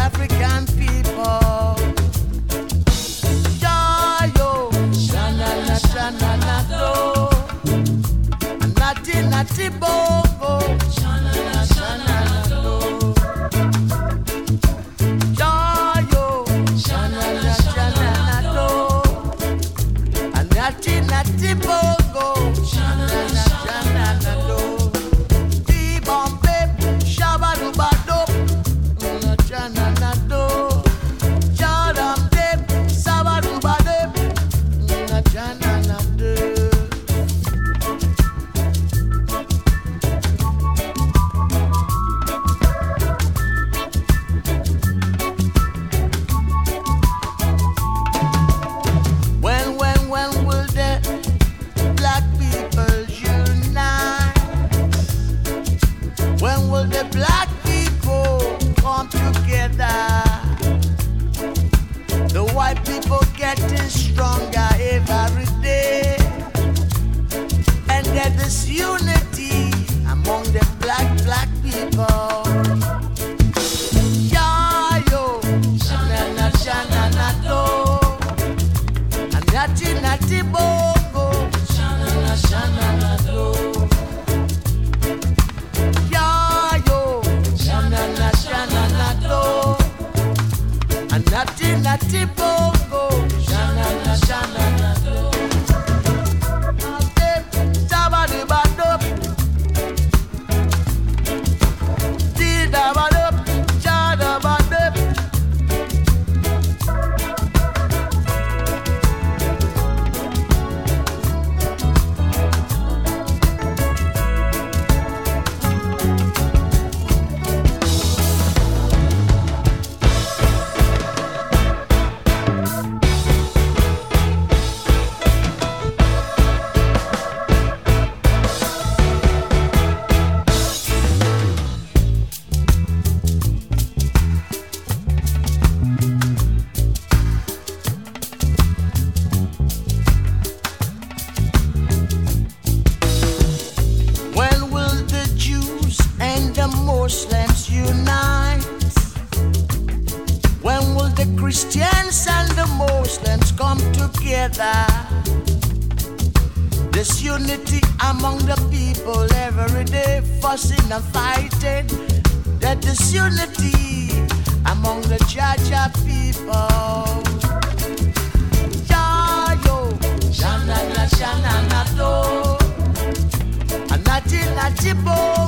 African people. Yo, shanana, shanana, do. Nati, nati, bongo. Shanana, shanana, do. Yo, shanana, shanana, do. Nati, nati, bongo. Shanana, shanana, do. Bombe, shabadubado, shanana, do. Jadamde, sabadubade, shanana, do. When will the black people unite? When will the black people come together? The white people getting stronger every day, and there's this unity among the black people. Yeah, yo, shanana, shanana, do. Nati, nati, bongo, shanana, shanana, do. Yeah, yo, shanana, shanana, do. Nati, nati, bongo, shanana, shanana, do. Sabadibado, didabado, jadabado. When will the Jews and the Muslims unite? When will the Christians and the Muslims come together? This unity among the people every day, fussing and fighting. That this unity among the Jaja people. Yeah, yo, shanana, shanana, do. Nati, nati, bo.